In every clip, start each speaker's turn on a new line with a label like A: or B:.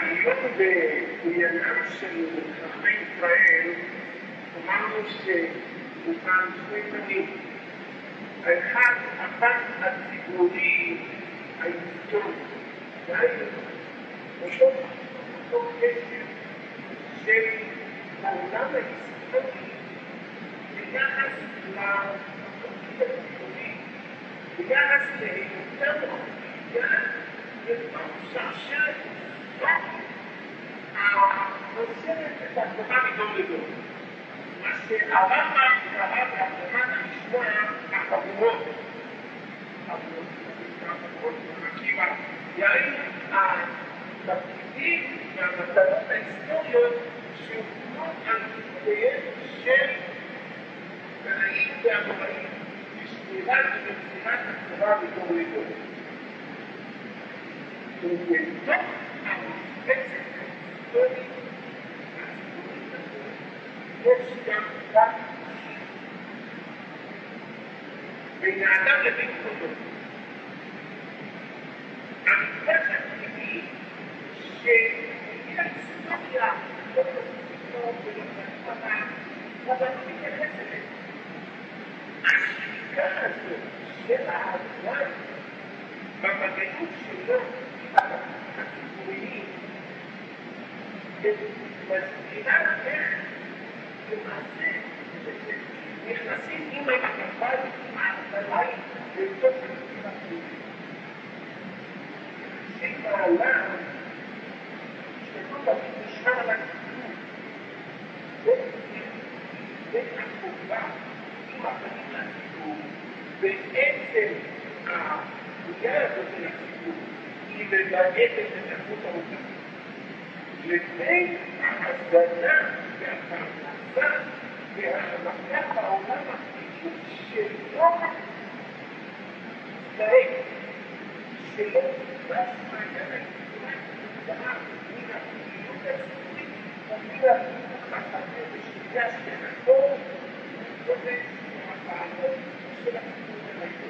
A: היום בעניינם של חכמי ישראל אמרנו שהוקם שני פנים. האחד, הפן הציבורי ההיסטורי, והיינו אותו קשר של העולם ההיסטורי ביחס לתפקיד הציבורי, ביחס להיותם אוכלוסייה לתוך שרשרת המוסרת את ההקדמה מדור לדור. מה שהרמב"ם קרא בהקדמת המשנה החבורות, יעיל התפקידים והמטרות ההיסטוריות שהוקמו על ידיהם של תנאים ואמוראים בשמירת ובמסירת הכתובה מדור לדור. ובתוך המפלצת ההיסטורית הציבורית הזאת יש גם דת בין האדם לבין כבודו. המפלצת הטבעי שההיסטוריה לא תפקידו ולהתפתחה אבל לא מתייחס אליהם. השחיקה הזאת של האדם במגנות שלו הציבוריים מסבירה איך למעשה נכנסים עם המגפה עם העצמיים לתוך הנושאים הציבוריים. נכנסים בעולם שלא תמיד נשמע על הציבור בין החובה עם הפנים לציבור בעצם הפגיעה הזאת של הציבור היא מבאסת את איכות העובדה. לבין ההזנה והפרנסה וההשמחה בעולם החיצון שלא נתנהג, שלא נתפס מעניין ההיסטוריה כתוצאה מן הפעילות הציבורית ומן הפעילות החסה ושליטה של הכל ומתגודד מהפעלות של הציבור הציבורי.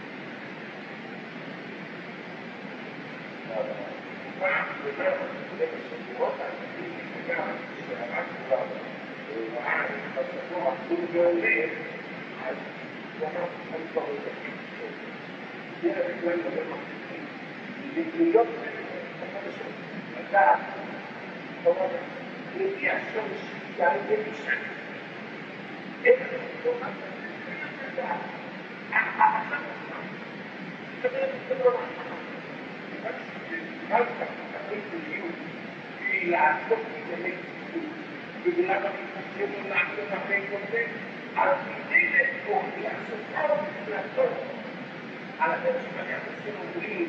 A: ובשבועות העתידים וגם שהרב כבר ראה את חסדו החדור והולך, אז הוא אמר, אני כבר לא תפקיד טוב. דרך כלל לא מחזיקים, להיות חדשות, לדעת, כלומר, לפי השורש שעל ידי משנה. איך אנחנו לא מחזיקים לדעת, האחת עצמה, תקבל את זה לא מאחר. רק תקבל בדיוק היא לעשות מגלי ציבור ובגלל המתחשבים לעשות אחרי כל זה אז כדי לתפור לעשות עוד לעשות על הדרך שבניית עשינו אומרים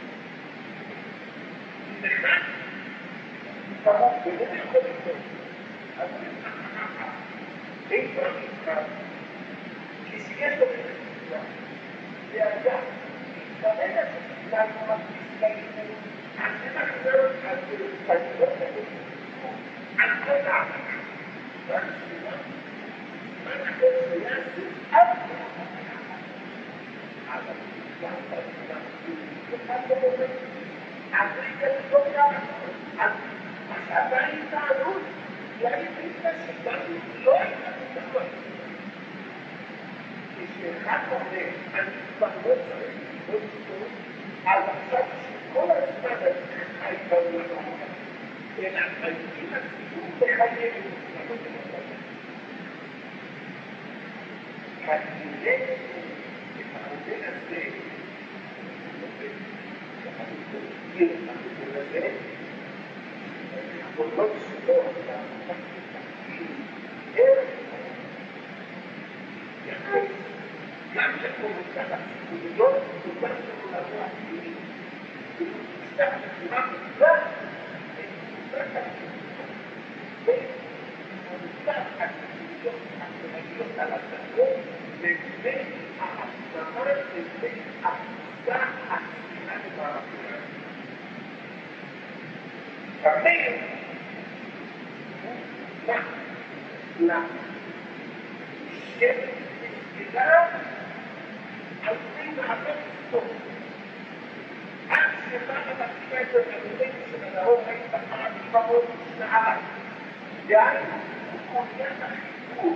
A: נכנס כמות ולא יכול לקרוא אז אין כבר נקרא כי שיש לו נקרא ואדם מתכוון לעשות להיכנס عندنا خبرة التجربة عندنا من أكثر ياسر أكثر على أمريكا الدولة أمريكا تعود يعني أنت شباب لا يتكلم الشيخات عليه أن يستخدم على أساس كل السبب هيكون لهم إلى أن يكون بخير حتى عندنا ازاي Thank you. favor Sara. Yani kemudian itu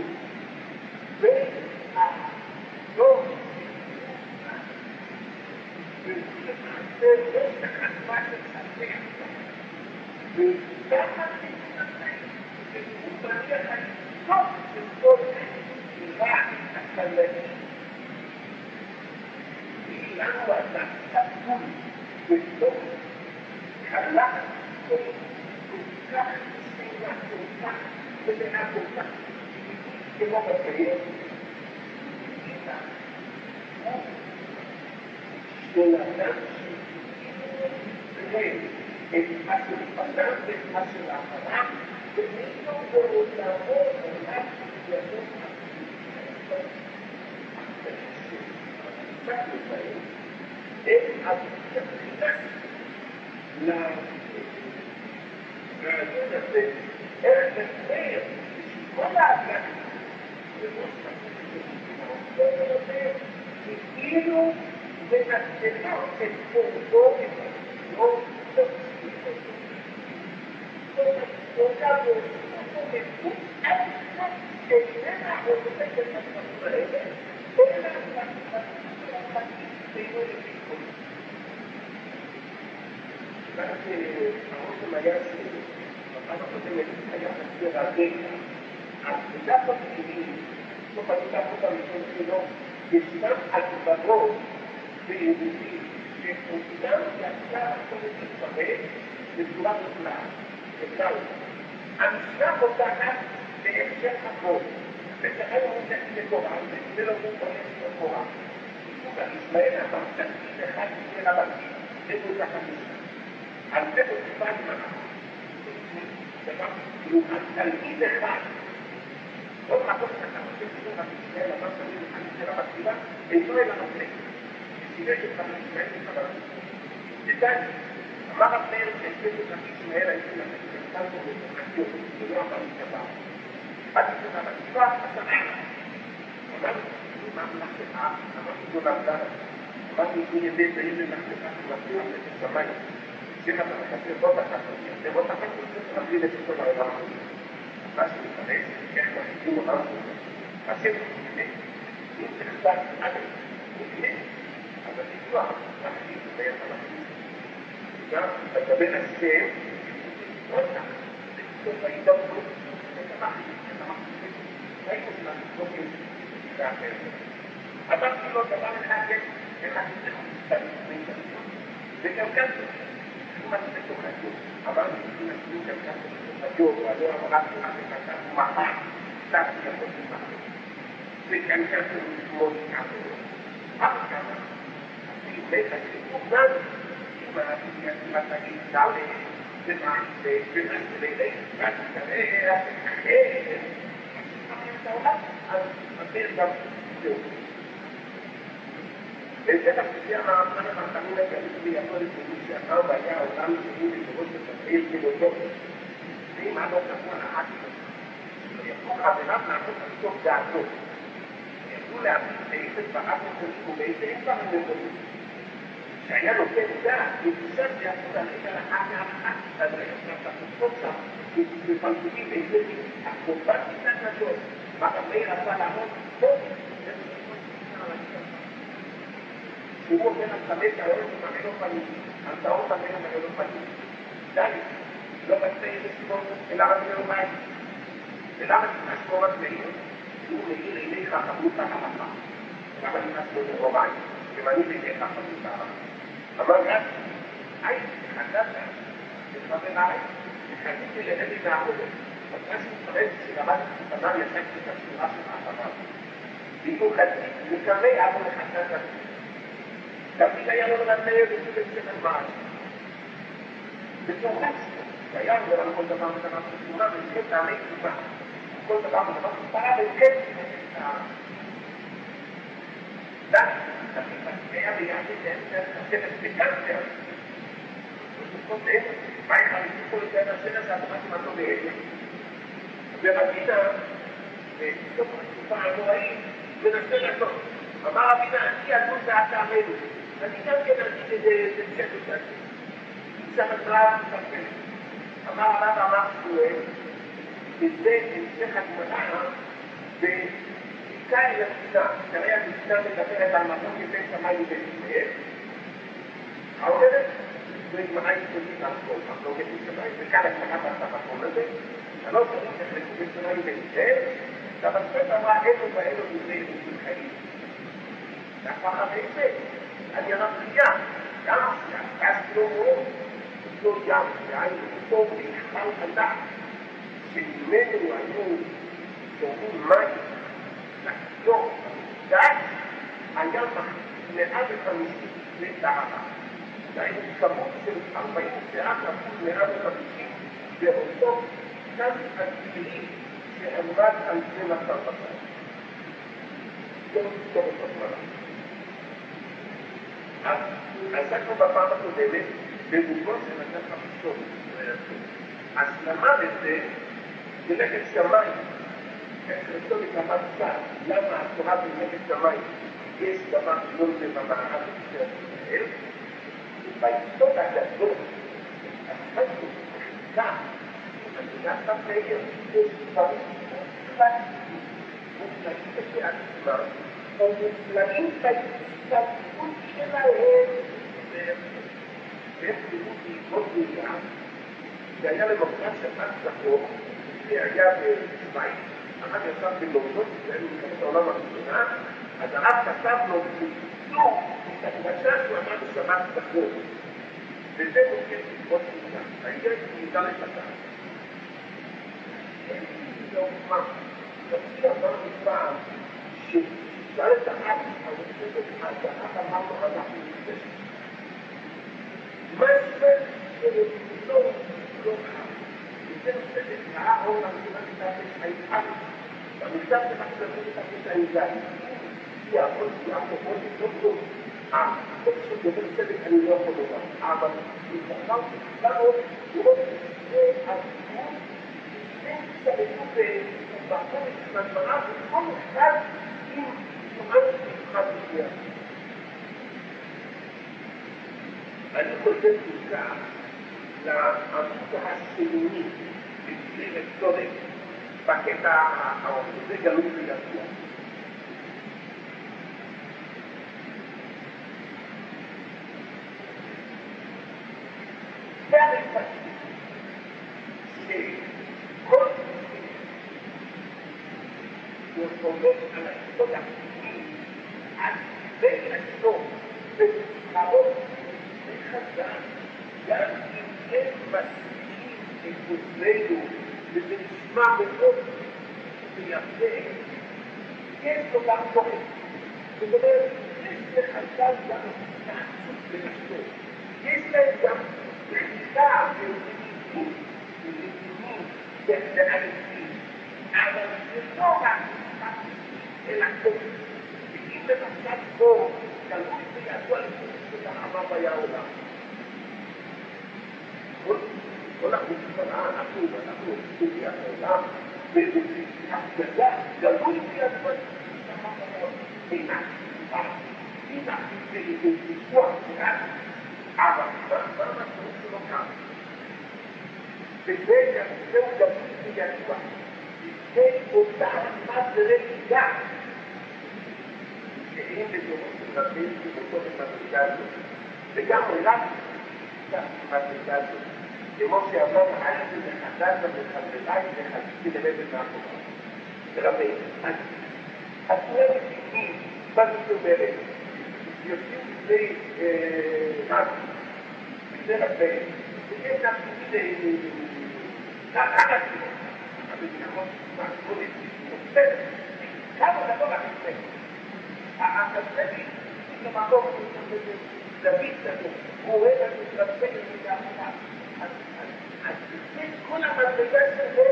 A: אמר הרב אמר שמואל, וזה המשך הגמרא בעיקר לתפילה, כרגע התפילה מדברת על מחלוקת בין שמיים ובין ישראל, האומרת בגמרא יסודית על כל מחלוקת בין שמיים, וכאן הגמרא במקום הזה, שלא צריך לחלקו בין שמיים ובין ישראל, אבל זאת אמרה אלו ואלו דברי אלוהים חיים. ואחר כך זה, אני הרבניה, גם אז לא רואה, לא ים, והיינו אותו ויחל הדעת, שממנו היו זורמים מים, לחזור, ואז היה מעל 50 לטהרה. והיינו כמות של 44% מעל 50, ואותו קו עשירי שעמד על 12 בצד. זה לא תזכור את הזמנה. אז עסקנו בפעם הקודמת בגובו של הדף הראשון. אז למד את זה בלכת שמיים. חלקו לקחת קצת, למה התורה בלכת שמיים יש דבר לא זה במערב של ישראל, וביסוד הגדול, החלטות, החלטה, המדינה ספר, יש דברים מופלאים, מופלאים בעצמם, או מופלאים בהתקדמות שלהם, והם דיברו בעקבות ראייה, זה היה למחרת שבת זכור, שהיה בשוויץ, אחת ישב בלונדון, שהיינו מלחמת העולם הראשונה, אז הרב כתב לו בקיצור את הקדשה שהוא אמר בשבת זכור. וזה מופיע בעקבות ראייה. ראייה היא מידה לשבת. אין לי לאומה, רבי אמר מפעם, ששאל את הרב, הרב אמר לו, אנחנו נפגש. מה זה לא חם? וזה נושא לצעה אור למדינה מתחת היחד. במקדש שמחזרים מתחת היחד. כי העוד יעבור לא טוב. כל שגבר צדק אני לא יכול לומר. אבל מתחת לנו לראות זה הסיכון שהם שתלטו במקום של הגמרא וכל אחד עם תנועה מיוחד מסוים. אני חושב בעיקר לעמוד השני בשביל הצורך בקטע האחרון, זה גלוי וידוע. זה הרפתים שכל הוא עובד על היסוד הפנימי, על בין עצמו ובחרות וחזק, גם אם אין מספיקים את גוזלנו וזה נשמע מאוד ויפה, יש לו גם תורת. זאת אומרת, יש לחזק גם תחצות בנפסו. יש להם גם בחירה ולגינים ועליתים, אבל זה לא רק אלא כל ואם במצב פה תלוי וידוע לפני שתחמה והיה עולם. כל החוצפנה, אנחנו עושים העולם, והפגדה, גלוי וידוע לפני שתחמה והיה עולם. אינה, אינה, זה ויכוח כאן, אבל מה המשמעות שלו כאן? וזהו גלוי וידוע. זה אותה אחת לרגידה. שאין בדורות של רבים שבתוך המדרגה הזאת, וגם רק במדרגה הזאת, כמו שאמר הייתי וחזרת וחזרתי וחזרתי לרדת מאחוריו. רבים, אז כולם מבינים מה זאת אומרת, יוצאים לפני רב, לפני רבים, ויש גם כמה סיבות, אבל נכון, מעקרונית, בסדר, כמה דבר אחרי. הספק זה מקום דוד לנו, הוא רואה לנו ספק ומאחוריו. אז זה כל המדרגה של זה.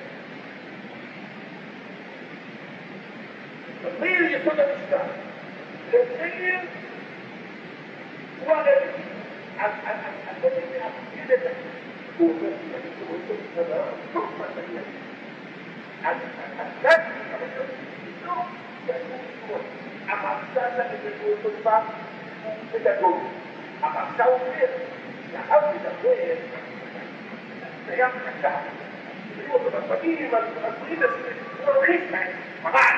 A: מאיר יסוד המשקל. ומאיר הוא הרבי. אז זה מאפשר את זה. הוא אומר, אני רואה אותו בסדר, טוב מה תגיד. אז זה לא, זה לא. המעשה לדבר אותו דבר הוא פדגוגי. המעשה אומר, לאב לדבר, זה היה חדש. תראו אותו בפנים, הדברים הולכים להם, ממש,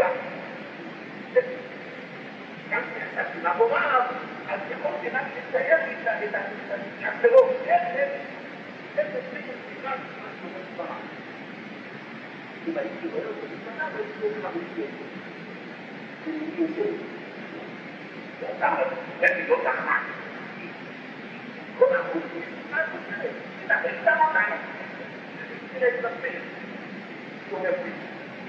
A: גם כשחשבתי מאחוריו, אז יכולתי רק לצייר את הפירות. איזה סביב הסביבה משהו בסברה. אם הייתי רואה אותו בסברה, הייתי רואה לך בסביבה. זה יוצא. ואתה, אני לא תחת. כל החוץ, מה אתה עושה? תתאפס את המוניים. תראה את הסביב. הוא אומר לי.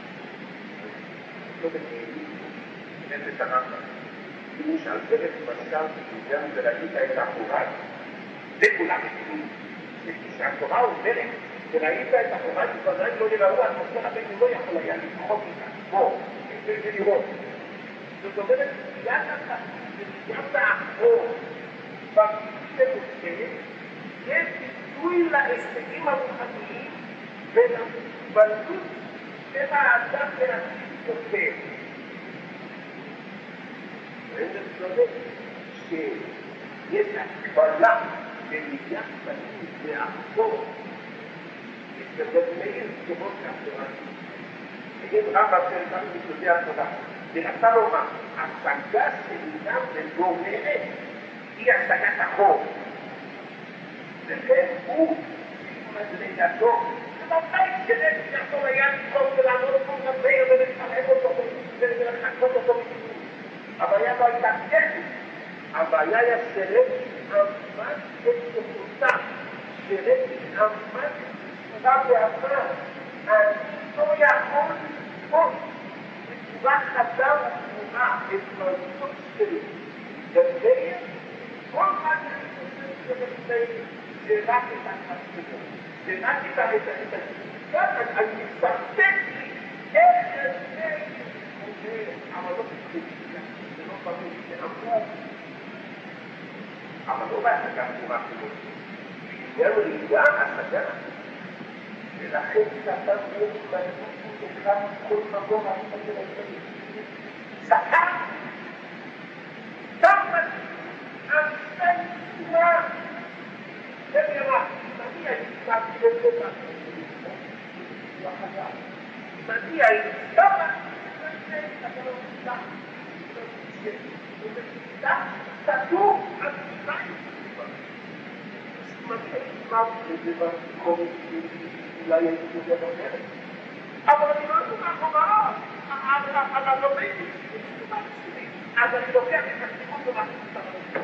A: לא בקהילים. איזה תחת. למשל, דרך משל, גם וראית את החורת. זה כולם מבינים. כשהתורה אומרת, וראית את החורת, ובוודאי לא יראו, אז משה רבנו לא יכול היה לבחור מכאן. בוא, ולראות. זאת אומרת, גם באחור, בביטוי המושגת, יש ביטוי להישגים הרוחניים ולמוגבלות של האדם להשיג יותר. וזה צודק שיש הקבלה במידת פנים ואחור, יש בזה מאיר כמו כאן. נגיד רב אשר כאן ביטודי התורה. ונתן לומר, השגה שנידם וגומרת היא השגת החור. וכן הוא מדרגתו. ומתי כדי שיכול היה לקרוא ולעמוד אותו לדבר ולחלק אותו ולחכות אותו בכיוון. הבעיה לא הייתה טכנית. הבעיה היה שרק עמד את תוכנותה. שרק עמד תשובה בעבר. אני לא יכול לקרוא. תשובה חדה ותמונה את מרצות שלי. גדליה, כל מה זה רק את החסות. זה רק את החסות. אני מסתפק לי איך זה אבל לא תקציב. זה לא ברור. זה אמור. אבל לא בהשגה תמונה כזאת. זה ראייה השגה. ולכן שאתה תהיה מרצות שלך כל מקום העצמא של הישראלים. סתם! תמת! אנשי תמונה! זה נראה, מגיע יצחק לזה לא חזר. מגיע יצחק לזה אתה לא נצטח. ובשיטה תדור על שניים. מגיע יצחק לזה במקום אולי הייתי יודע בברת. אבל אני לא יודע מאחוריו. אבל לא ראיתי. אז אני לוקח את הסיכון ומחליט את הרב.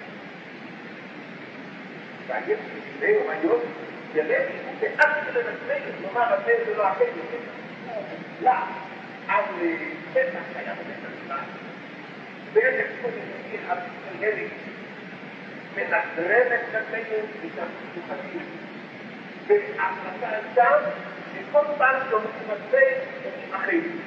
A: והיש בשבילי היום, יראה באף של הנצמדת, כלומר, הזה זה לא אחר יותר. לא. אז פסח היה בבית המשפט. ואיזה כמו נגיד על ירי, מנטרמת נצמדת איתם פתוחתים. וההחלטה הייתה שכל פעם לא מתמצא את אחרים.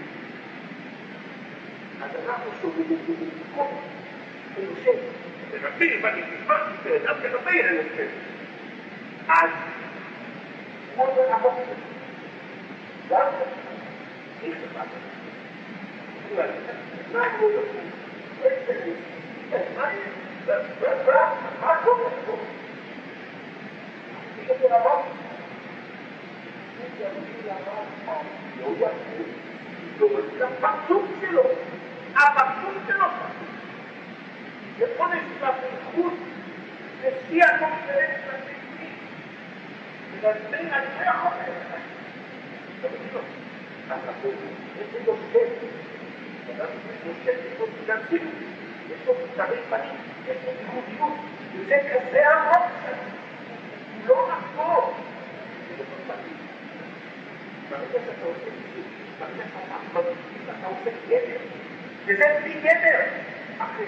A: אז אנחנו שומעים את זה בלכות, אנושי, ורבי, ואני תשמע, ואדם כרבי אנושי. אז, כמו זה עמוק את זה. גם זה, איך זה בא? מה אנחנו עושים? מה קורה פה? יש את הרב? הפרצוף שלו, יכול לשלב איכות לפי הקונפרנס לסביבי ולזמן על זה החופש יש לו שט יש לו פתרי פנים יש לו איכותיות וזה כזה עמוק הוא לא נחבור ברגע שאתה עושה איכות ברגע שאתה מגזים אתה עושה גדר וזה בלי גדר אחרי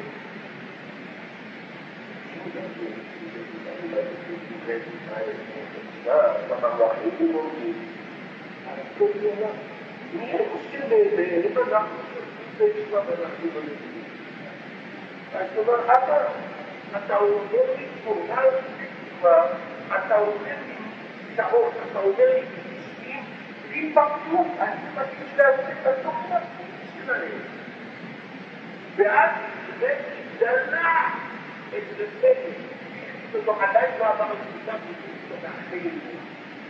A: מי חושב בלבנה בישיבה בנחים בלבנה אז אומר אתה אומר לי תמונה בתקווה אתה אומר לי שעות אתה אומר לי תשעים בלי פרצוף אני מבקש לעשות את התוכנה שלהם ואז זה דלה את רפאי, זאת עדיין לא עבר את כולם בגלל האחרים.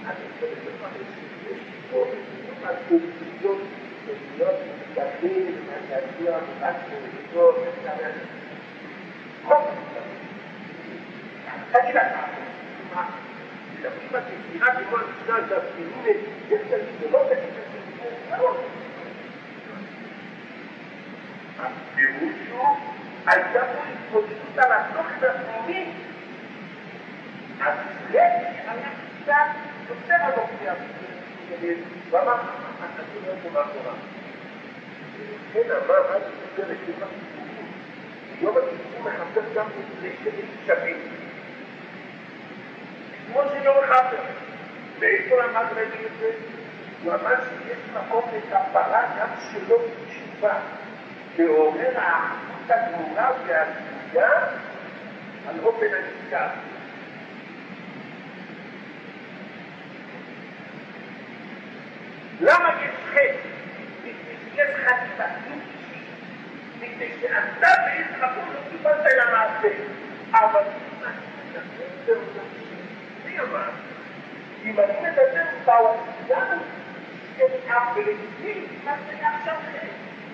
A: אני חושב שיש פה על קונסיון להיות מתגדלים, להגיע רק ולגדול, חוק תגיד לך, אם את תגיעה כמו המשנה שהפנימית, יש לא תגידה הפירוש הוא, הייתה פה התפוצצות על התוכן הפנימי. אז זה היה קצת יותר הנוכחי הפנימי. ומה? אני לא יודע מה קורה. כן, אמר, אז זה רשימה סיפורים. יום הסיפור מחפש גם לשני שווים. כמו שיום חפר. ואיפה למד רבי את זה? הוא אמר שיש מקום לכפרה גם שלא תשובה. שאומר האחת הגמורה והסוגיה על אופן הנזכר. למה יש חטא? יש חטאים מפני שאתה באיזה מקום לא קיבלת אל המעשה. אבל מי אמר? אם אני מדבר בעולם של הבלתי, מה זה עכשיו חטא?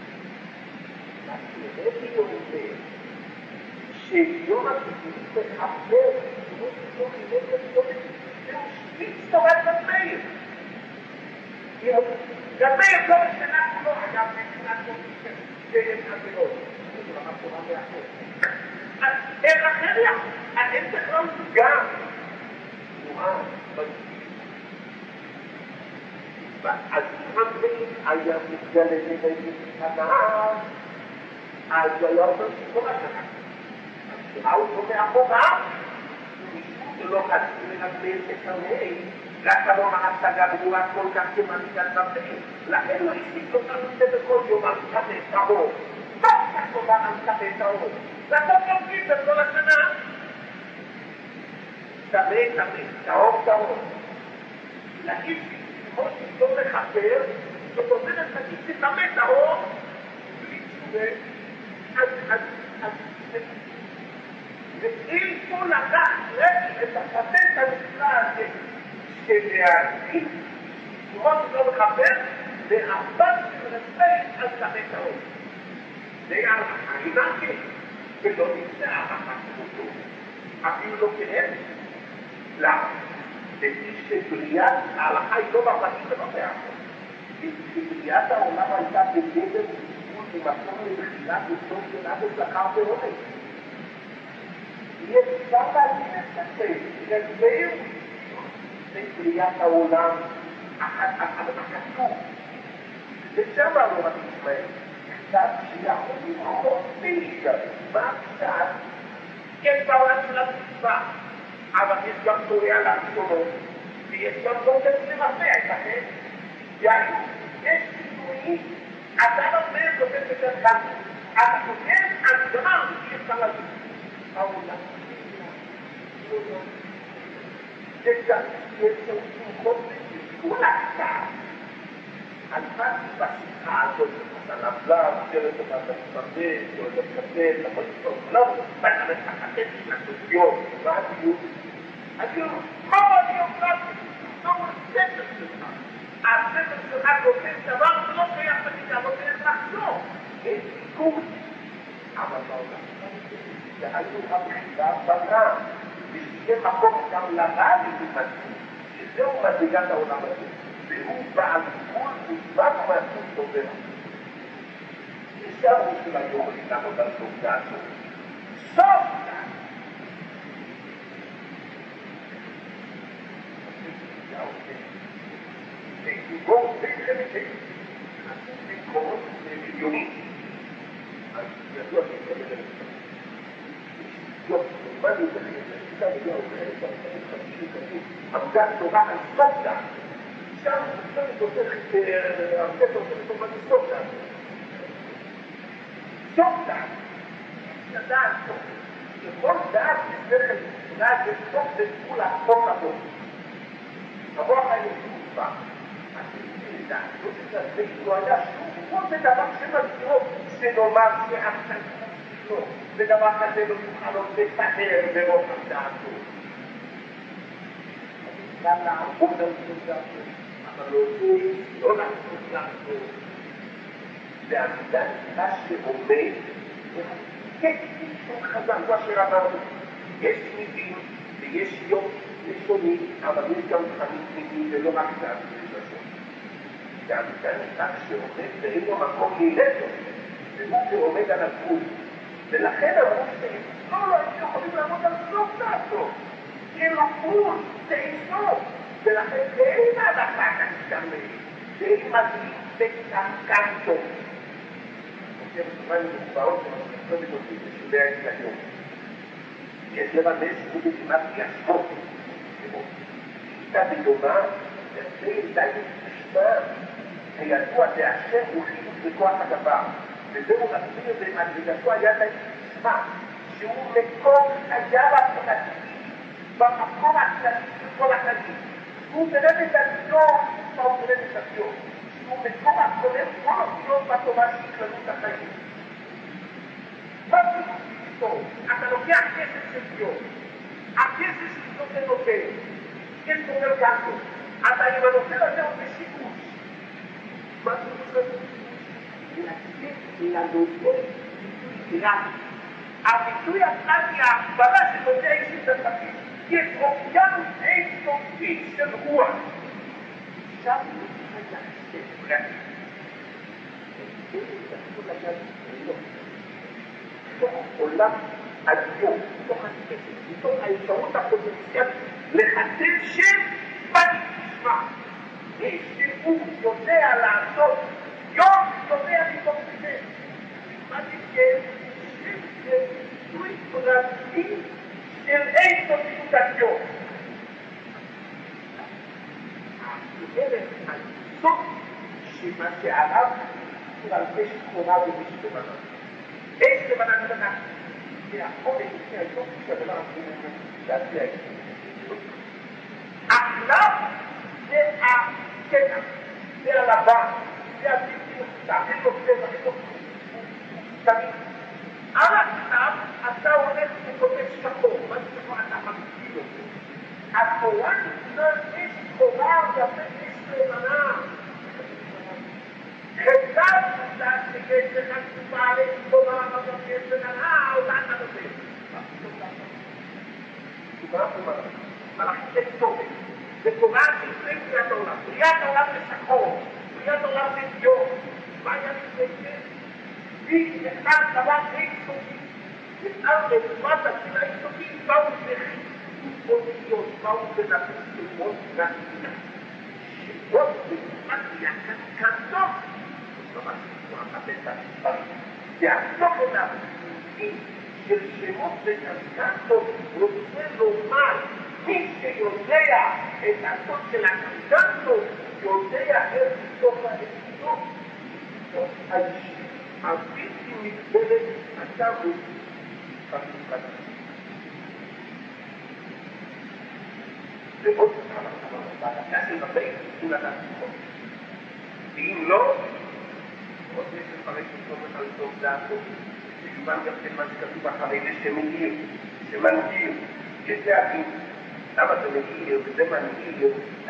A: רבי אומר שיום הכיפורים מחבר כמו שתוך נגד זהו מצטורף למאיר. גם מאיר לא משנה כולו, אגב, מבחינת כל שיש חבילות. זה רמת תורה מאחר. אז איך אחר יכול? אין בכלל גם תנועה מגביל. אז אם המאיר היה מתגלה נגד הנהר, אז היה אותו סיפור השנה. אז הוא שומע פה גם, זה לא חשוב לנגבל את המאיר, רק לא מהשגה ברורה כל כך כמנהיגת במאיר. לכן לא השתיק אותנו את זה בכל יום על כזה טהור. לא כך תודה על כזה טהור. ואתה תומכים בכל השנה. טהור. להגיד כמו שתום לחפר, זאת אומרת, תגיד שתמה טהור, בלי תשובה. ואיפה לקח את הפטנט הנפלא הזה של להגיד כמו שלא מחבר והבת של רפאי על כזה טהור. זה על החיים ולא נמצא אחת אותו. אפילו לא כן. למה? לפי שבריאת ההלכה היא לא בפנים ובפעם. בבריאת העולם הייתה בגדר וסיפור במקום לבחינת וסוף של אבו זכר ועונג. יהיה אפשר להגיד את זה, לגבי בבריאת העולם הכתוב. ושם לא רק ישראל, קצת שיכול לבחור בליגה. מה קצת? יש בעולם של המצווה, אבל יש גם תוריה לאחרונות, ויש גם תוריה למרפא את החד. יענו, יש סיפורים, אתה לא אומר כותב בקרקע, אתה כותב על דבר שאי אפשר להגיד. העולם. יש גם שמחות כל הקצת. על מה בשיחה הזאת, אתה נבלה, שרת אותה להתפרדש, או לקטל, לכל טוב, לא, ואתה מתחתת לסוציון, מה הדיוק? הדיוק, מה הדיוק פרקטי? מה הוא הספר שלך? הספר שלך כותב דבר שלא קיים בגידה, לא קיים לחזור. אין סיכוי. אבל בעולם, שהיו הבחירה בנה, ושיהיה מקום גם לרע ללימדים, שזהו מדרגת העולם הזה. והוא בעל כל מוזמן ומעצום טובר. נשארו של היום לעמוד על תובדה הזאת. סוף כאן! בואו תכם את זה. במקומות מיליונים. אז ידוע שכם את זה. מה אני יודע? עמדה תורה על סוף כאן. שם אני תוצאת הרבה תוצאת לתומן לסוף דעת. סוף דעת. לדעת סוף. שכל דעת נצטרך לדעת לסוף לגבול הסוף הבוא. הבוא היה שוב פעם. אז אני לדעת, לא תצטרך, לא היה שוב. זה דבר שמזכירו, שנאמר שעכשיו לא. זה דבר כזה לא תוכל עוד לתאר ברוב הדעתו. לעבוד על תודה, אבל לא לעשות לעבוד. ועמידה נקרא שעומד, כן, שום חזק, מה שרבנו. יש תמידים ויש יום לשוני, אבל יש גם תכנים תמידים ולא רק תעבוד לשון. ועמידה נקרא שעומד ואין לו מקום לילדו, והוא שעומד על הגבול. ולכן אמרו שלא, הם יכולים לעמוד על סוף דעתו. אין לו גבול, זה איסור. ולכן אין ההלכה כסתמי, ואין מדליק בקנקנטו. חושב שזמן מוגבעות שמחשוב ונותנים בשולי ההתקנות. יש לבנס ובדימת יספות. איתה בדומה, זה די נשמע. הידוע זה השם הוא חילוק בכוח הדבר. וזהו רצוי במדרגתו היה די נשמע, שהוא מקום חייו הפרטי, במקום הכללי של כל החיים. הוא ברמת הדיון, הוא ברמת הדיון. הוא מקום הכולל כל הדיון בתורה של כללות החיים. מה זה טוב? אתה לוקח כסף של דיון. הכסף שלו זה נותן. יש אומר גנטו. אתה עם הנותן הזה הוא בשימוש. מה זה נותן? להצליח לנותן ביטוי גרפי. הביטוי הפרטי ההגבלה של נותן אישית בפרטים. יש אוקיינוס אינסופי של רוח. שם נותן להחשב פרטי. זה יכול לגעת לא. בתוך עולם הדיון, בתוך הכסף, בתוך האפשרות הפוטנציאלית לחטף שם פרטי נשמע. שהוא יודע לעשות יום יודע לתוך זה. מה תקן? שזה ביטוי פרטי של אינסופיות הדיון. האמת הסוף שמה שעליו הוא על זה שכונה ומישהו לבנה. איש לבנה לבנה. זה החודש לפני היסוף שהדבר הזה להציע את זה. הכלל זה הקטע, זה הלבן, זה הבלתי מפתח, אין לו צבע, אין לו תמיד. על הכתב אתה הולך וכותב שחור, מה זה שחור? אתה מגביל אותו. התורה נקרא יש חובה יפה, יש לבנה. חזר מודעת שיש לך תקופה עלי חובה, אבל יש לבנה, אותה אתה נותן. תקופה חובה, מלאכית לצורת. וקורא לפני בריאת העולם. בריאת העולם זה שחור, בריאת העולם זה דיון. מה היה לפני זה? היא נכנס דבר אינסופי. נכנס לזמן התפילה אינסופי, באו בחיסות אותיות, באו בנפות ללמוד נפילה. שבות בנפתיה קנקנטות. זאת אומרת, הוא המבט הספרים. והסוף אליו, של שמות וקנקנטות רוצה לומר מי שיודע את הסוד של הקנקנטות יודע איך לתוך האנושות, לתוך האישית. הבלתי מגבלת אתה הוא במשפט. ועוד בהדקה של בבית הוא לדעת נכון. ואם לא, עוד יש לפרק לטוב על טוב דעתו, שיובן גם כן מה שכתוב אחרי זה שמנגיר, שזה הדין. למה זה מגיר וזה מנגיר?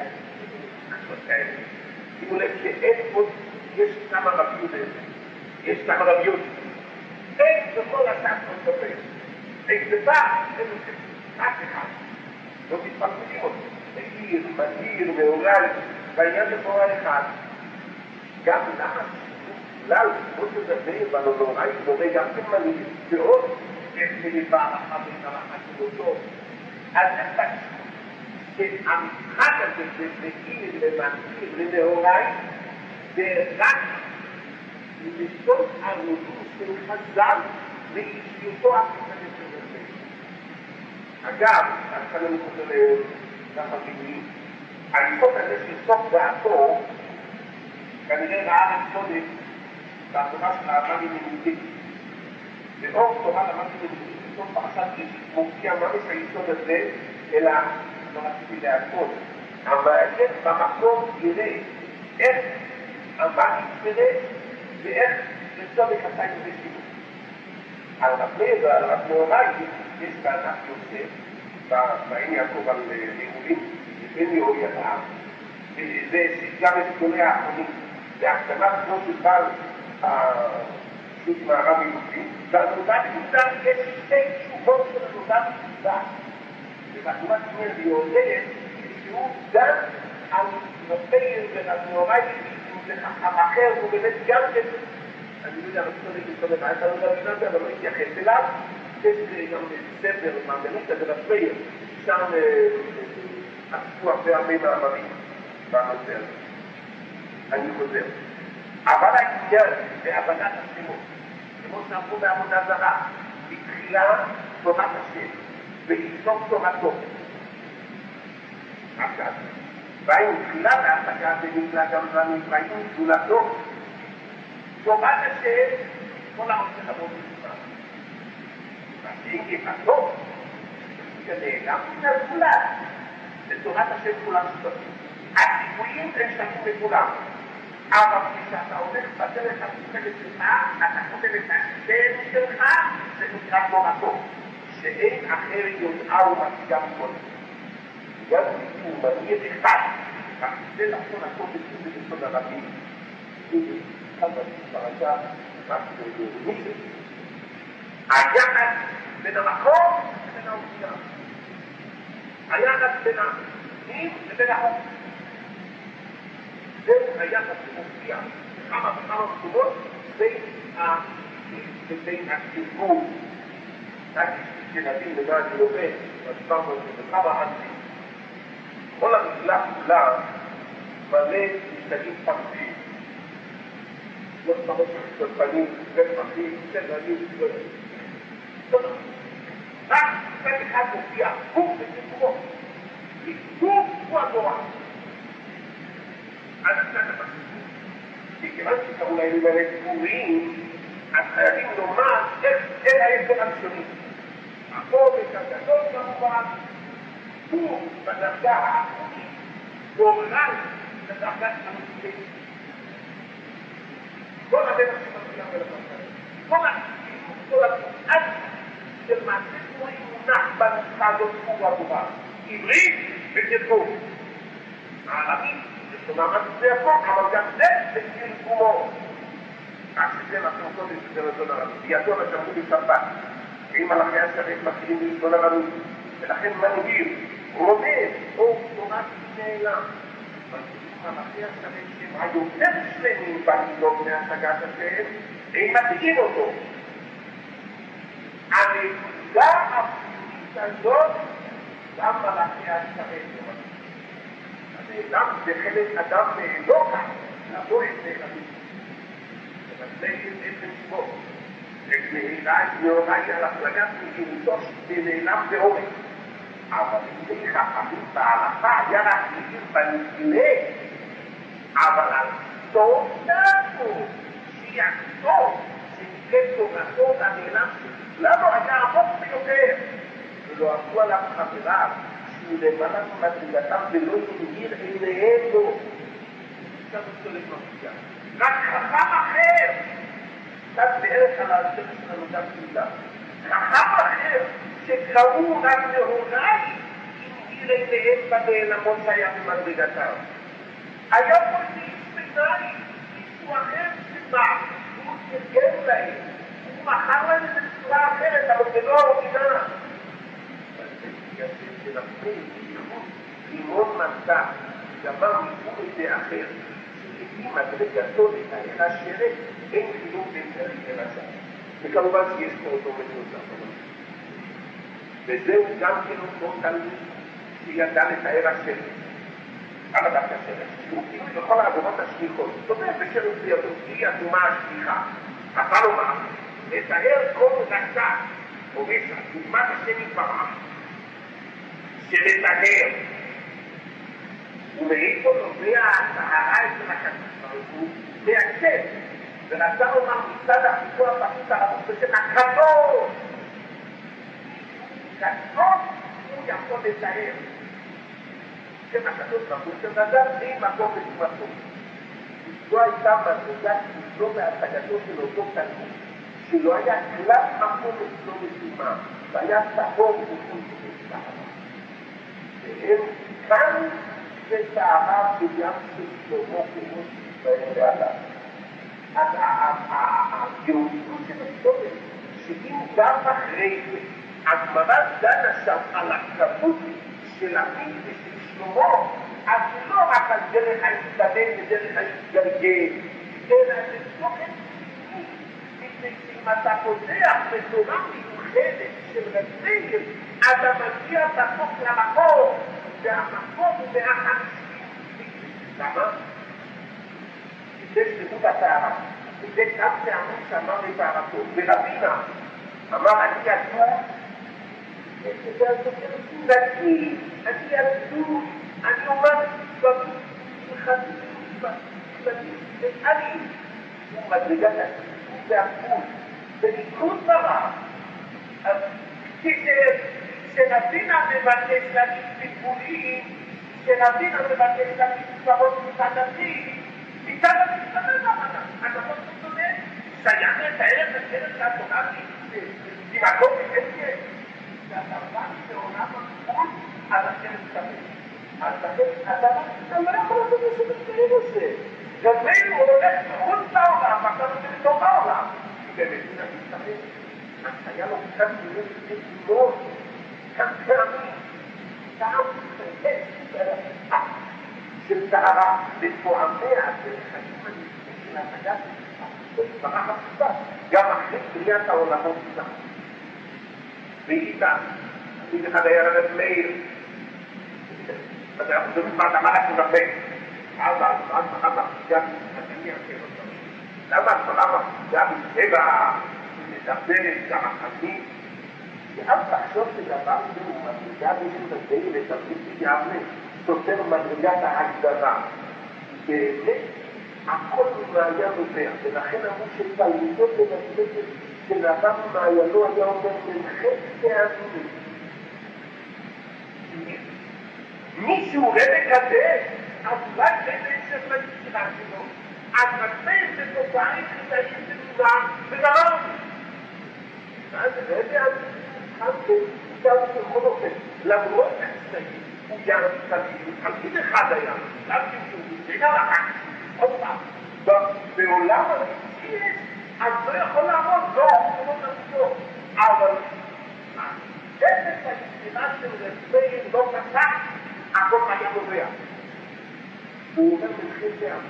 A: שימו לב שאין עוד, יש כמה רביות יש כמה רביות. אין בכל הסף לא סופר. אין דבר, אין רק אחד. לא מתפרקולים אותו. מגיר, מגיר, מעורל, בעניין לפורה אחד. גם למה כלל, כמו שדבר בנוראי, דומה גם כן מנגיר ועוד, יש מליבה אחת וחרחה של אותו. אז זה שהמשחק הזה זה מגיר, למנגיר, למעורל, זה רק לשתות הרודות של חז"ל לאישיותו הפתרית של זה. אגב, כאן אני חושב לחביבים, היסוד הזה של סוף דעתו, כנראה ראה את קודם בהתורה של האדם מנהיגית. ואור תורה למדתי מנהיגית בסוף פרשת מופיע ממש היסוד הזה, אלא לא רציתי להכל. המעניין במקום יראה איך המעט יתפרש ואיך לצום יחסה עם בשירות. על רבי ועל רב נוראי יש בענף יוסף, בעין יעקב על לימולים, אין לי אוי אדם, זה גם את גדולי האחרונים, בהקטנת כמו של בעל שו"ת מערב יהודי, והנודע בנודע יש שתי תשובות של הנודע בנודע. ובתשובת שמיר ויולדת, שהוא דן על נופל ונאורייטי, אם זה חכם אחר, הוא באמת גם כן, אני לא יודע, אני לא יודע, אני לא יודע, אבל לא התייחס אליו, יש גם ספר, מרגנית, זה נפל, שם עשו הרבה מאמרים בנושא הזה. אני חוזר. אבל העניין בהבנת השמות, כמו שאמרו בעבודה זרה, בתחילה תורת השם, ולסוף תורתו. עכשיו, והאם תחילת ההשגה ונקרא גם והנקראים גדולתו, תורת השם, כל העושה המון מספר. והשם כפתו, שנעלם מן הגבולה, לתורת השם כולם שותפים. הסיכויים הם שתפים לכולם. אבל כשאתה הולך בדרך המושגת שלך, אתה כותב את השם שלך, זה נקרא תורתו, שאין אחר יודעה ומציגה מכל. גם סיפור מנהיג אחד, זה נכון הכל בסיום ובסוד הרבים. זה אחד בפרשה, משהו במישהו. היחד בין המקום לבין האופייה. היחד בין המים לבין החוק. זה היחד שמופיע בכמה וכמה מקומות בין הסיפור. ילדים למען ילובן, ודיברנו על זה בכמה ענפים. כל המקלח כולה מלא משתגעים פרטים. לא ספרות של פנים, ופרטים, סדרנים, רק ספק אחד מופיע, גוף וסיפורו. גוף הוא התורה. אז קצת הפרטים. מכיוון שקראו להם האלה סיפורים, אז חייבים לומר איך ההסבר הראשוני. החומש הגדול כמובן הוא בדרגה האחרונית גורל בדרגת המספית. כל הדרך שמתחילה ולפרסם. כל התנועת של מעשה תמורי מונח בנוסחה הזאת הוא הגורל. עברית ותרגום. הערבית זה מעמד זה החוק, אבל גם זה בתרגומו. רק שזה אנחנו קודם שזה רצון הרבית. ידוע שאמרו בשבת. אם מלאכי השרת מתחילים בלשון הרבית, ולכן מנהיג, רומד, או תורת נעלם. מלאכי השרת שהם היותר שלמים בנהיגות מהשגת השם, הם מתאים אותו. הנקודה הפנימית הזאת, גם מלאכי השרת. הנעלם זה חלק אדם מאלוקה, לבוא את נעלמים. זה איזה שבו. נאוראי על הפלגת מגינותו שנעלם בעומק. אבל לפני חכמים בהלכה היה רק נגיד בנגלה, אבל על טוב דעתו, שיעשו, שנקרא תורתו והנעלם שלנו היה עמוק ביותר. ולא עשו עליו חבריו, שהוא למעלה ממדרגתם ולא ימהיר עיניהם בו. עכשיו הוא צולק מפתיע. רק חכם אחר, קצת בערך על השם שלנו גם תמידה. חכם אחר שקראו רק להוראי, ימהיר עיניהם בנעלמות שהיה במדרגתם. היה פה איזה ביניים, מישהו אחר שבא, הוא תרגם להם, הוא מכר להם איזה צורה אחרת, אבל זה לא האוריגינל. אבל זה יעשה שלפני, בייחוד, לימון מנתה, דבר מישהו איזה אחר, שלפי מדרגתו לתאר השרת, אין חילוק בין תארים לרשע. וכמובן שיש פה אותו בנוסף. וזהו גם כן אותו תלמיד שידע לתאר השרת. אבל דווקא השרת, שהוא כאילו בכל העבודות השליחות. זאת אומרת, בשרת היא הדומה השליחה. אבל אומר, לתאר כל דקה, או רשע, דוגמת השם יתברך, שלתאר. ומאיפה נובע הטהרה אצל הקדוש הוא מהשם. ורצה לומר מצד החיבור הפשוט הרבוס בשם הקדוש. קדוש הוא יכול לתאר. שם הקדוש רבוס שנדע אין מקום לתמתו. זו הייתה מדרגה שלא בהשגתו של אותו תלמיד, שלא היה כלל מקום אצלו לתאומה, והיה טהור בכל זאת. והם כאן ותאהב בגלל של שלמה כמו שישראל ועליו. אז הגאוליות של הסתובב, שאם גם אחרי זה, הגמרא דנה שם על הכמות של המקווה של שלמה, אז זה לא רק על דרך ההתבדל ודרך ההתגלגל, אלא זה תוכן פנימי, מפני שאם אתה פותח בתורה מיוחדת של רב מאיר, אתה מגיע בסוף למקום, והמקום הוא 150. למה? זה שלמות הטהרה. וזה גם טענות שאמר לטהרתו. ורבינה אמר, אני ידוע, נקי, אני ידוע, אני אומר דברים חדשים, אני, הוא מדרגת הסיפור והפול, בניגוד ברע. אז כשרבינה מבקש להגיד סיפורים, כשרבינה מבקש להגיד ספרות מצדתי, מצד המסתבר למנה, הנכון שצודק, שייך לתאר את הדרך שהתורה במקום בחלקת, שהדבר שעולם הגבול על השם מסתבר. אז אתה לא יכול לעשות איזה מתקרים עושה. רבינו הולך מחוץ לעולם, ואתה נותן לתוך העולם. כי באמת, הנה מסתבר, אז היה לו קצת מילים לגבולות, כאן פעמים, של טהרה לתואמיה ולחיים הנפסים של ההגת בצורה הפשוטה, גם אחרי בריאת העולמות איתה. ואיתה, אני אחד היה רב מאיר, ואנחנו מדברים כבר למה אנחנו רבי, אז מחמה גם אני אעשה אותו. למה מחמה גם טבע מדברת גם החיים, ואל תחשוב שדבר זה הוא מדרגה בשביל הדגל לתרבות יבנה, סותר מדרגת ההגדרה. באמת, הכל ממעיין נובע, ולכן אמרו שתלמידו בנצלת של אדם ממעיינו היה אומר מנחת פעמים. מישהו רבק הזה, אז אולי באמת של מנסירה שלו, אז מצא את התופעה יחידאית של נובע וגרם. אז רבק הזה, בכל אופן, למרות הצטעים, הוא יעד סביב, תלמיד אחד היה, תלמיד שהוא מסגר אחר, עוד פעם, בעולם המציאות, אז לא יכול לעמוד, לא, הוא לא נפסו, אבל הדרך היצירה של רבי לא פסק, הכל היה נובע. הוא אומר במחיר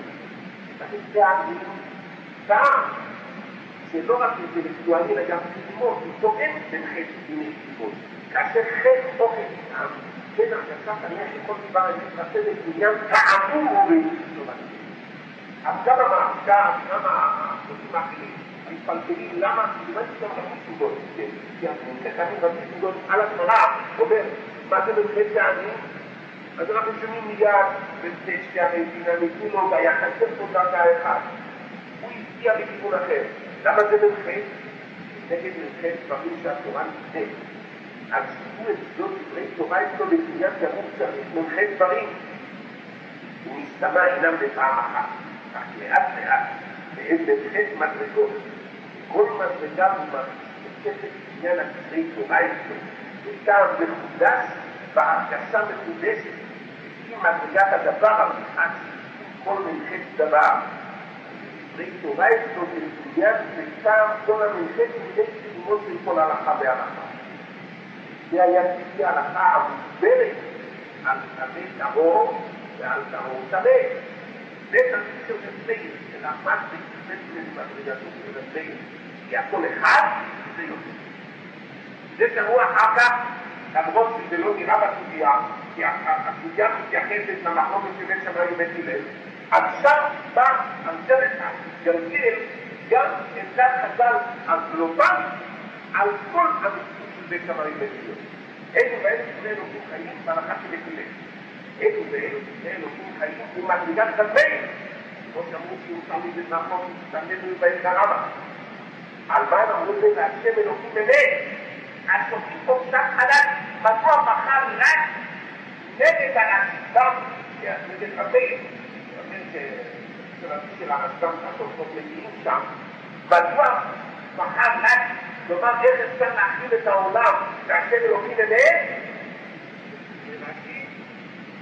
A: פעמים, טעם, שלא רק אינטלקטואלי, אלא גם תלמוד, הוא טוען במחיר פעמים. כאשר חטא אוכל איתם, בין הרגשת עליה שכל דבר אני מתרצה בעניין כאמור ובאמת. אז גם המערכת, גם החוקים האחרים, המתפלפלים, למה? כמעט גם רבי סוגות, כי אני רבי סוגות על התמרה, אומר, מה זה במחיר פעמים? אז אנחנו שומעים מיד בשתי הרבינה, מכולו והיה חסר פה דרגה אחד. הוא הפתיע בכיוון אחר. למה זה במחיר? נגד במחיר דברים שהתורה נפתית. אז שימו את זאת דברי תורה אצלו בקניין גמור צריך מומחה דברים. הוא מסתמא אינם בפעם אחת, אך לאט לאט, והם בחטא מדרגות. כל מדרגה הוא מרגיש את קניין דברי תורה אצלו, וטעם מחודש בהרגשה מחודשת, עם מדרגת הדבר המיוחד, כל מומחה דבר. דברי תורה אצלו בקניין וטעם כל המומחה כדי ללמוד לכל הלכה והלכה. זה היה תפי הלכה המוסברת על תמי טהור ועל טהור תמי. זה תמיד של רבי, של עמד בהתחשת למדרגתו של רבי, כי הכל אחד זה יוצא. זה תראו אחר כך, למרות שזה לא נראה בסוגיה, כי הסוגיה מתייחסת למחלוקת של בית שמאי ובית הלל, עכשיו בא על דרך הגלגל גם עמדת חז"ל הגלובלית על כל המציאות של בית שמאי ובית הלל. אלו ואלו שני אלוקים חיים בהלכה של בית הלל. אלו ואלו שני אלוקים חיים ומדרגת חז"ל. כמו שאמרו שהוא תמיד את נכון, תמיד בהם כרמה. על מה הם אמרו זה להשם אלוקים אמת? אז שופטים פה קצת חדש, מדוע בחר רק נגד הרשב"ם, נגד רבי, של הרשב"ם שהשופטות מגיעים שם, מדוע בחר רק, כלומר איך אפשר להכיל את העולם שהשם אלוקים אמת? ולהגיד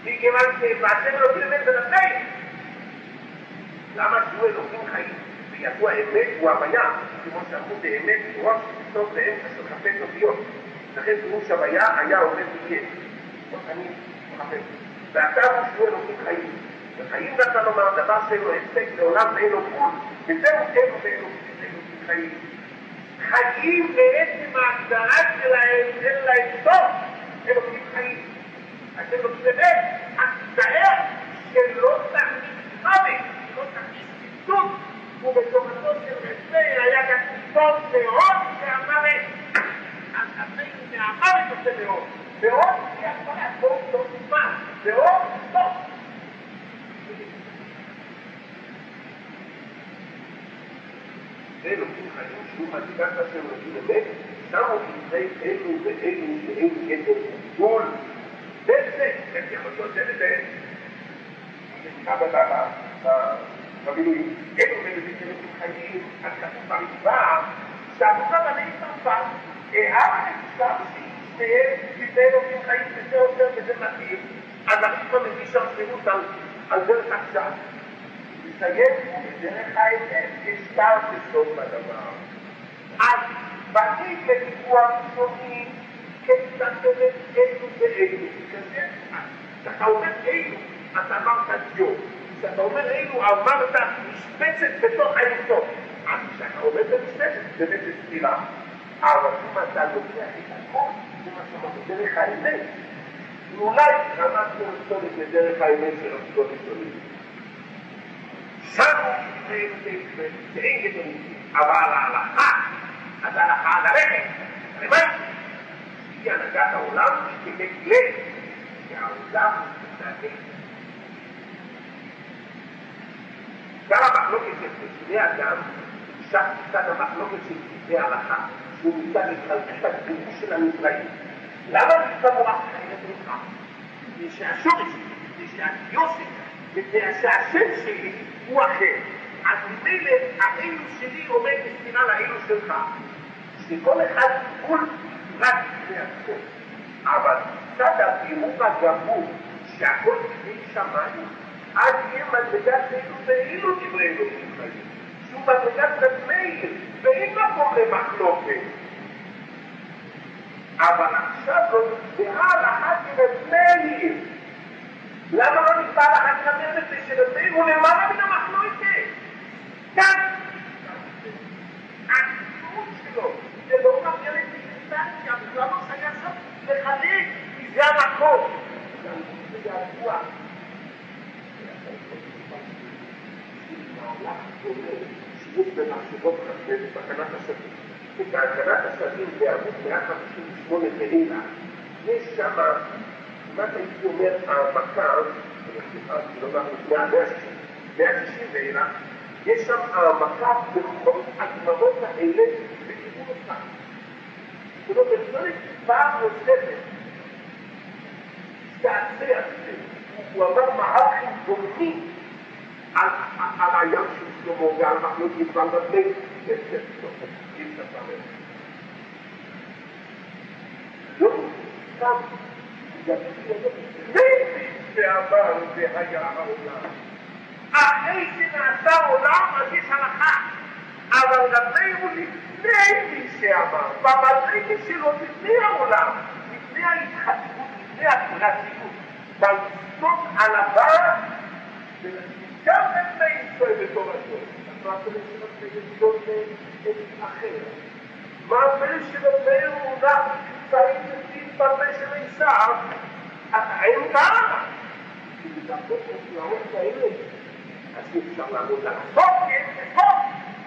A: מכיוון שבעצם אלוקים אמת ונתיים. למה שהוא אלוקים חיים? וידוע אמת הוא הוויה, כמו שאמרו באמת, ראש טוב באמצע של חפש אותיות. לכן פירוש הוויה היה עומד יהיה. אני מחפש. ואתה הוא שהוא אלוקים חיים. וחיים נתן לומר דבר שאין לו הפסק לעולם ואין לו גבול, וזהו אלו ואלוקים חיים. חיים בעצם ההגדרה שלהם, אין להם סוף, אלוקים חיים. אז אלוקים באמת, התאר שלא תכניס חמק, לא תכניס קיצות, ובתורתו של רבי היה כקיצות מאוד מהמוות. אז אפילו מהמוות עושה מאוד. מאוד היא הפעלה, מאוד לא נשמע, מאוד טוב. זה אלוקים חיים שהוא מדיקת השם אלוקים אמת, שמו כתבי אלו ואלו שאין כתב גבול. זה, הם יכולים זה לזה. זה נקרא במילואים. אלו ואלו אלוקים חיים, אז כתוב במצווה, שהמוצא בני צרפת, אבל אפשר שישתהיה כתבי אלוקים חיים, וזה עוזר וזה מתאים, אז אנחנו מביא שם פירוט על דרך עכשיו. לסיים בדרך האמת, יש פעם בסוף בדבר. אז בנים לדיווח שונים, כיצד באמת אלו ואלו. כשאתה אומר אלו, אתה אמרת דיו. כשאתה אומר אלו, אמרת משפצת בתוך האינסוף. אז כשאתה אומר במשפצת, באמת זה סתירה. אבל אם אתה לוקח את הכל, זה מה שאמרת בדרך האמת. ואולי רמזנו לצודק לדרך האמת של הסיבות השונים. שמו ואין גדולים, אבל ההלכה, אז ההלכה על הרקת, למה? היא הנהגת העולם כמגלה, שהעולם מתנהג. גם המחלוקת של פרסומי אדם, שם מצד המחלוקת של פרסומי ההלכה, שהוא מצד התחלקות הגבול של הנבראים. למה נצטרך חיים את רוחם? זה שהשורש, זה שהדיוסק, זה שהשם שלי הוא אחר. אז ממילא האלו שלי עומד בסתירה לאלו שלך. שכל אחד גבול רק לפני עצמו. אבל קצת הבירור הגמור שהכל לפני שמיים, אז יהיה מדרגת אלו ואלו דברי אלוקים חיים. שהוא מדרגת רבי, ואין מקום למחלוקת. אבל עכשיו לא נקבעה הלכה כרבי. למה לא נקבע הלכה כרבי שרבי הוא למעלה מן המחלוקת? כאן! הסיפור שלו זה לא מגיע לדיסטנציה, בכלל לא שהיה שם לחלק, כי זה המקום. זה הגבוה. מהלך דומה שיש במחשבות חסד בתקנת השדים. בתקנת השדים בעמוד 158 ואילך, יש שם, כמעט הייתי אומר, העמקה, לא מעמוד 160 ואילך, יש שם העמקה בכל הגמרות האלה בכיוון אותה. זאת אומרת, צריך פעם נוספת, תעשה על זה. הוא אמר מערכים דומים על הים של שלמה ועל מחלות יפעל בבני. זה סוף, אי אפשר פעם. לא, סתם, זה שעבר והיה העולם. אחרי שנעשה עולם, אז יש הלכה. אבל רבי הוא לפני מי שאמר, במדרגה שלו לפני העולם, לפני ההתחתנות, לפני הפרטיות, בלסות על הבא, גם רבי ישראל בתורתו. אז מה הפלא של רבי ישראל אחר? מה הפלא של רבי הוא נח קצרים לפי בפה של עשיו? אין מה! כי בדרכות נפלאות כאלה, אז אי אפשר לעמוד לעשות, כן, זה טוב!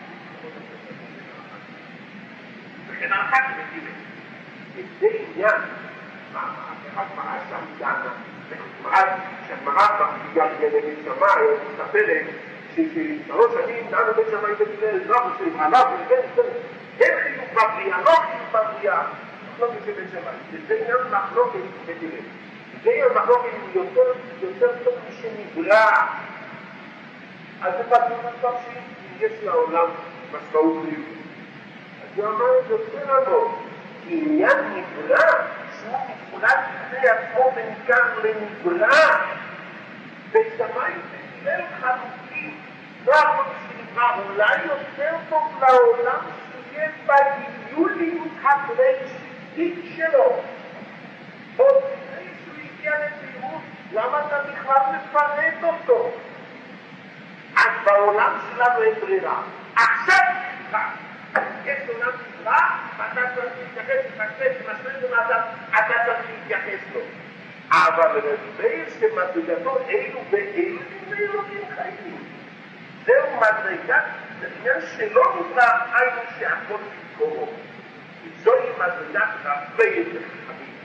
A: וכן הלכה כמתימת. וזה עניין, אחד מראה שם דנה, שהגמרא בגלל גדלת שמאי, מסתפלת, ששלוש שנים דנו בית שמאי בגלל אזרח של עליו ולבן, אין חיוך בבריאה, לא חיוך בבריאה, מחלוקת של בית שמאי. וזה עניין מחלוקת בדילים. זה עניין מחלוקת הוא יותר טוב משנברא. אז זה פשוט דבר שיש לעולם משמעות חיובית. אז הוא אמר את זה יותר עמוק, כי עניין נברא שהוא נפרד לפני עצמו ונקרא לנברא, ושמיים וצילל חלוקים, לא הכל שנברא, אולי יותר טוב לעולם שיהיה בגילוליות הפרקסיטית שלו. עוד לפני שהוא הגיע לפירוט, למה אתה בכלל מפרט אותו? אז בעולם שלנו אין ברירה. עכשיו יש עולם נברא, ואתה צריך להתייחס לפקפק ומשמש ומאדם, אתה צריך להתייחס לו. אבל רבי שמדרגתו אלו ואלו ואלוהים חיים. זהו מדרגת, זה עניין שלא נברא, היינו שהכל במקומו. זוהי מדרגת רבי יותר חכמים.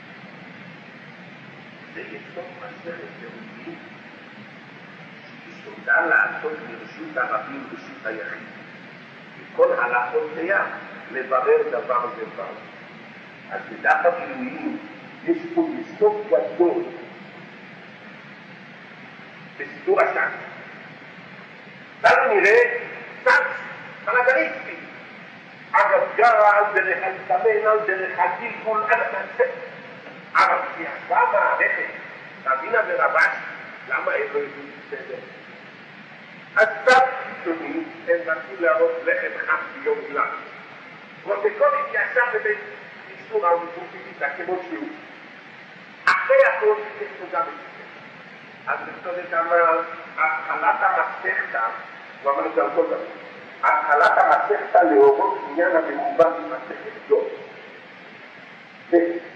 A: זה יסוד מסכת יהודי, שיסודה לעשות ברשות הרבים ברשות היחיד. כל הלכותיה לברר דבר זה דבר. אז בדף הגילויים יש פה יסוד גדול בסידור השם. לנו נראה סנס פלגניסטי. אגב גרה על דרך ההתאמן, על דרך הגלגול, על המעשה. אבל כשישבה מערכת, רבינה ורבש, למה הם לא ידעו בסדר? אז סתם קיצוני, הם רצו להראות לחם חם ביום גלם. פרוטוקולית ישב בבית איסור האוניברסיטה כמו שהוא. אחרי הכל יש לו גם את זה. אז בסודק אמר, התחלת המסכתא, הוא אמר את זה על כל דבר, התחלת המסכתא להורות עניין המכוון במסכת דוד.